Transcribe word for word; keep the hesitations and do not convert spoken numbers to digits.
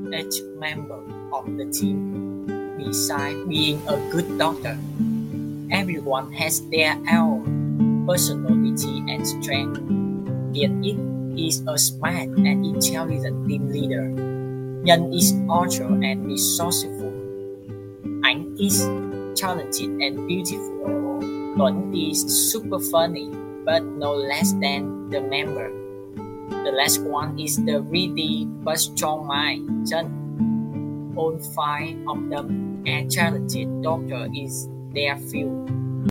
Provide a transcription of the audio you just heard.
each member of the team. Besides being a good doctor, everyone has their own personality and strength. Yet it is a smart and intelligent team leader. Nhân is author and resourceful. Ảnh is talented and beautiful. Tuấn is super funny, but no less than the member. The last one is the ready but strong mind, Chân. All five of them are talented doctors in their field.